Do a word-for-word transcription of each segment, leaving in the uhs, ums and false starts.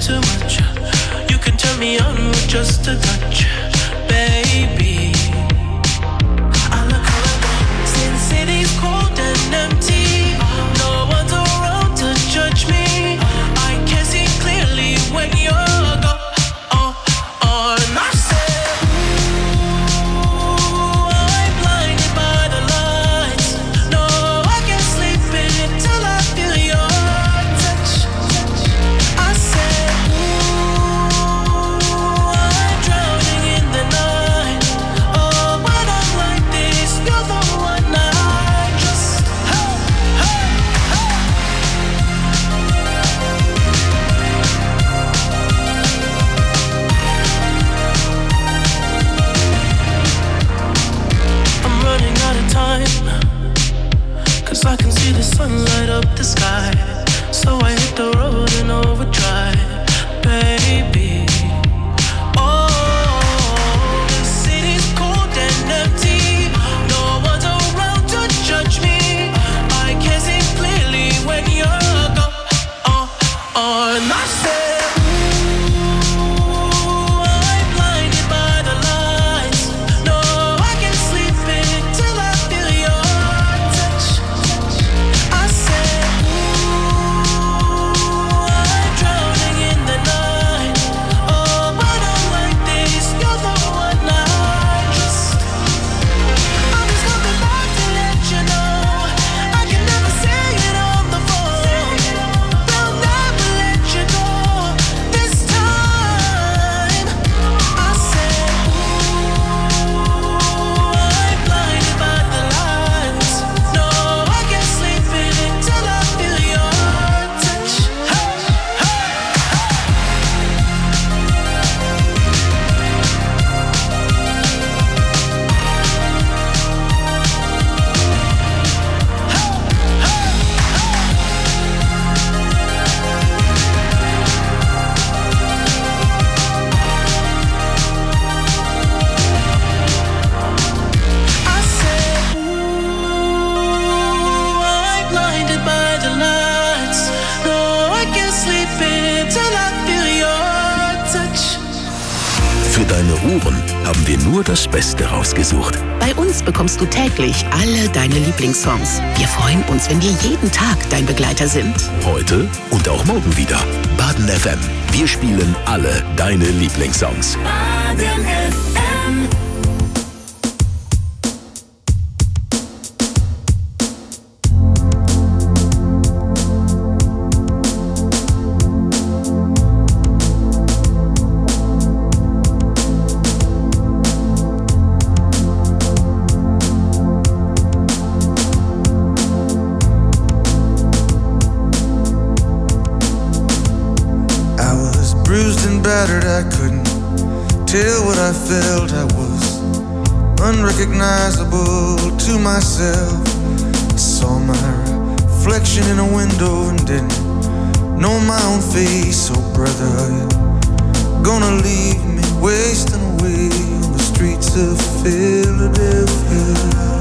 too much. You can turn me on with just a touch, baby. I look around, since city's cold and empty, no one's around to judge me. I can see clearly when you're gone. Oh, oh, and I said, ooh, I'm blinded by the lights. No, I can't sleep until I feel your touch. I said, ooh, I'm drowning in the night. Oh, when I'm like this, you're the one I trust. Hey, hey, hey. I'm running out of time, 'cause I can see the sun light up the sky. So I hit the road in overdrive, baby. Oh, the city's cold and empty. No one's around to judge me. I can see clearly when you're gone. Oh, oh, and I said, ooh, I'm blinded by the lights. No, I can't sleep until I feel your touch. I said, ooh, I'm drowning in the night. Oh, when I'm like this, you're the one I trust. I'm just coming back to let you know I can never say it on the phone. They'll never let you go this time. I said, ooh, I'm blinded by the lights. No, I can't sleep until I feel your touch. Hey, hey, I said, ooh, I'm blinded by the lights. No, I can't sleep until I feel your touch. Für deine Ohren haben wir nur das Beste rausgesucht. Bei uns bekommst du täglich alle deine Lieblingssongs. Wir freuen uns, wenn wir jeden Tag dein Begleiter sind. Heute und auch morgen wieder. Baden F M. Wir spielen alle deine Lieblingssongs. Baden F M. I was bruised and battered, I couldn't tell what I felt. I was unrecognizable to myself. I saw my reflection in a window and didn't know my own face. Oh brother, are you gonna leave me wasting away on the streets of Philadelphia?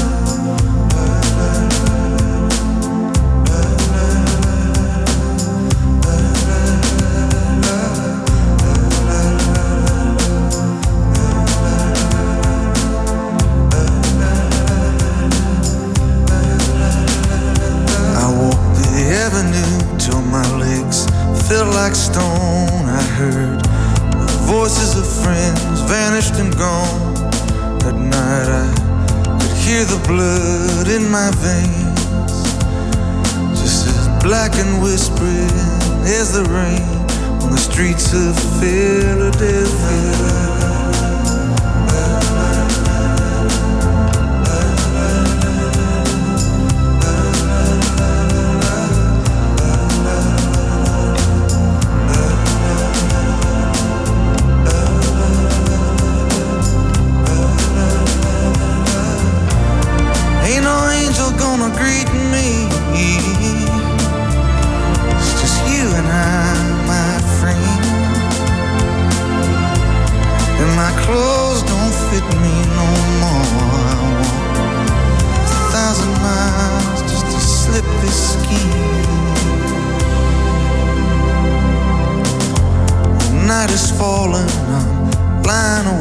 Felt like stone. I heard the voices of friends vanished and gone. At night I could hear the blood in my veins, just as black and whispering as the rain on the streets of Philadelphia.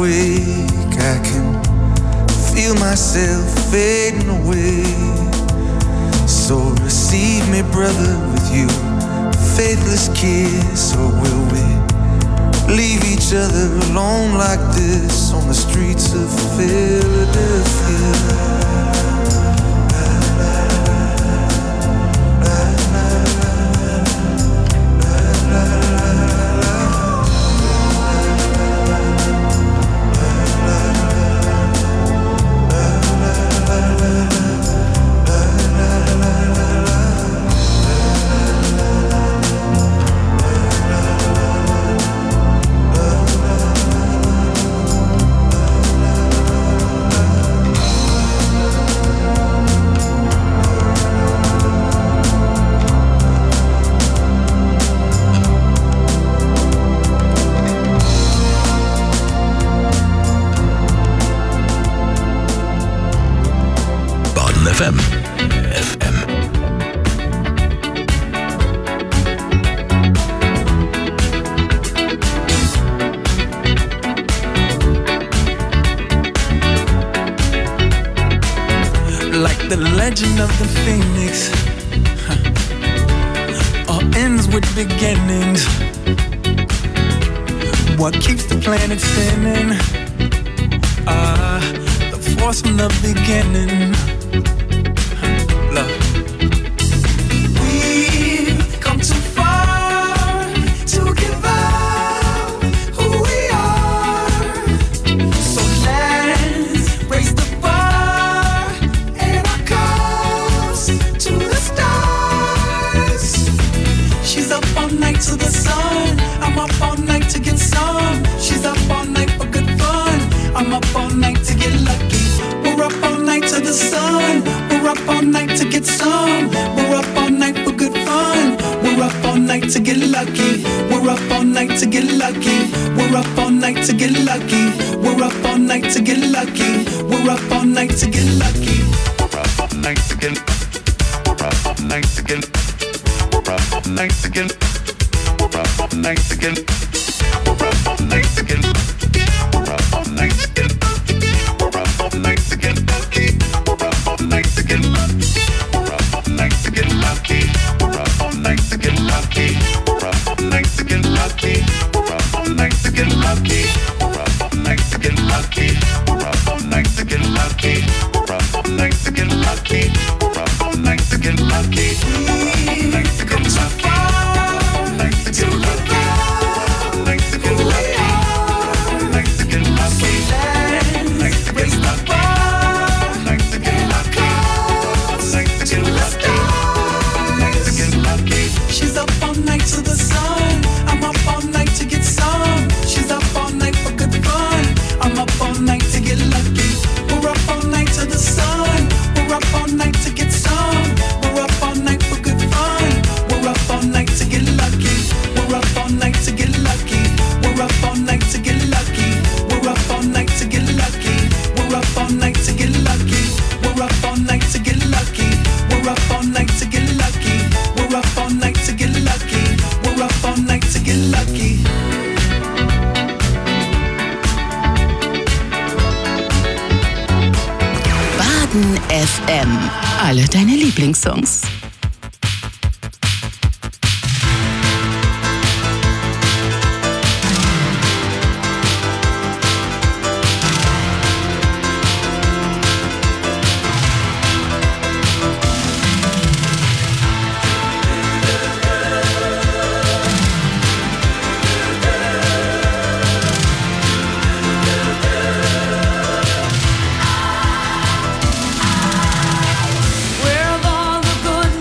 awake, I can feel myself fading away. So receive me, brother, with you faithless kiss, or will we leave each other alone like this on the streets of Philadelphia? F M. F M. Like the legend of the phoenix, huh. All ends with beginnings. What keeps the planet spinning? Ah, uh, the force from the beginning. We've come too far to give up who we are. So let's raise the bar and our cups to the stars. She's up all night to the sun. I'm up all night to get some. She's up all night for good fun. I'm up all night to get lucky. We're up all night to the sun. We're up all night to get some. We're up all night for good fun. We're up all night to get lucky. We're up all night to get lucky. We're up all night to get lucky. We're up all night to get lucky. We're up all night to get lucky. We're up all night to get. We're up all night to get. We're up all night to get. We're up all night to get. We're up all night to get. We're up all night to get. We're up all night to get lucky. We're up all night to get lucky. We're up all night to get lucky. We're up all night to get lucky. We're up all night to get lucky. We're up all night to get lucky. We're up all night to get lucky. We're up all night to get lucky. We're up all night to get lucky. We're up all night to get lucky. We're up all night to get lucky. F M. Alle deine Lieblingssongs. Where have all the good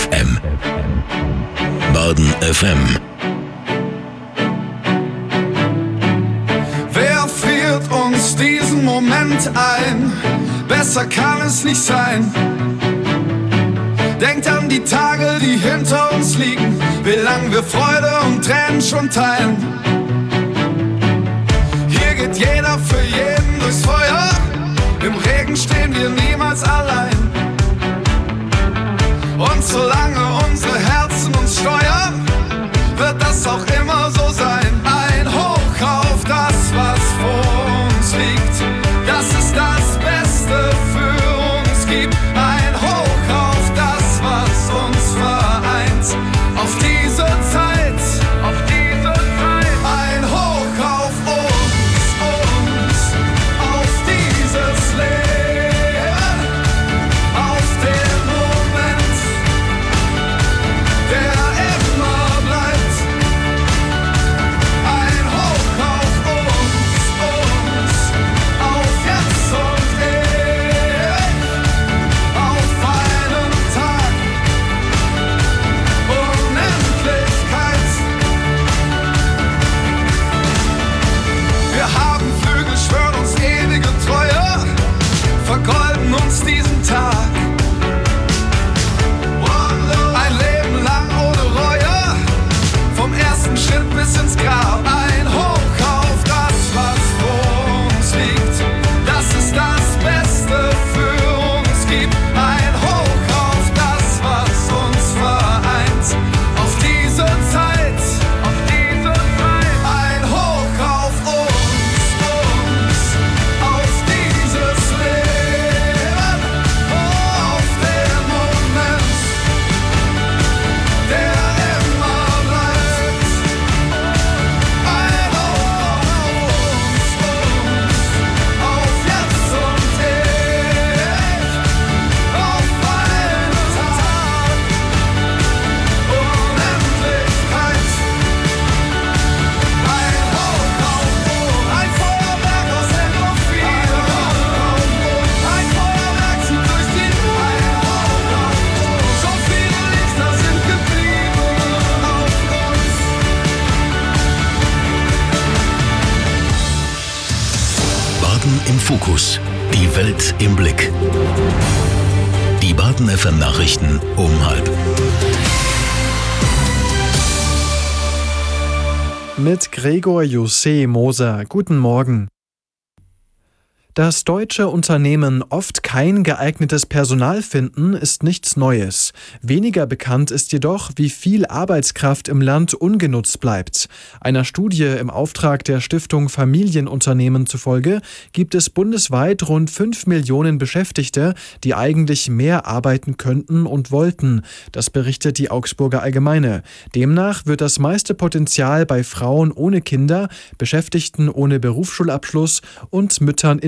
F M. Baden F M. Wer friert uns diesen Moment ein? Besser kann es nicht sein. Denkt an die Tage, die hinter uns liegen, wie lang wir Freude und Tränen schon teilen. Hier geht jeder für jeden durchs Feuer, im Regen stehen wir niemals allein. Und solange unsere Herzen uns steuern, wird das auch immer so sein. Ein Hoch auf das, was vor uns liegt, das ist das Beste für uns gibt. Ein Hoch auf das, was uns vereint, auf diese Zeit, auf diese Zeit. Ein Hoch auf uns, uns, auf dieses Leben, auf den Moment, der immer bleibt. Ein Hoch auf uns, uns, auf jetzt und ewig, auf einen Tag, Unendlichkeit. Wir haben Flügel, schwören uns ewige Treue, vergolden uns diesen Tag. Ein Leben lang ohne Reue, vom ersten Schritt bis ins Grab. Ein Hoch auf das, was vor uns liegt, das ist das Beste für uns gibt. Ein Hoch auf das, was uns vereint, auf diese Zeit, auf diese Zeit. Ein Hoch auf uns, uns, auf dieses Leben, auf den Moment, der immer bleibt. Ein Hoch auf uns, auf jetzt und ewig, auf einen Tag, Unendlichkeit. Ein Hoch auf uns, ein Feuerwerk aus Endorphin. Ein Feuerwerk zieht durch die Luft. So viele Lichter sind geblieben auf uns. Baden im Fokus. Die Welt im Blick. Die Baden F M Nachrichten um halb. Mit Gregor José Moser. Guten Morgen. Dass deutsche Unternehmen oft kein geeignetes Personal finden, ist nichts Neues. Weniger bekannt ist jedoch, wie viel Arbeitskraft im Land ungenutzt bleibt. Einer Studie im Auftrag der Stiftung Familienunternehmen zufolge gibt es bundesweit rund fünf Millionen Beschäftigte, die eigentlich mehr arbeiten könnten und wollten. Das berichtet die Augsburger Allgemeine. Demnach wird das meiste Potenzial bei Frauen ohne Kinder, Beschäftigten ohne Berufsschulabschluss und Müttern in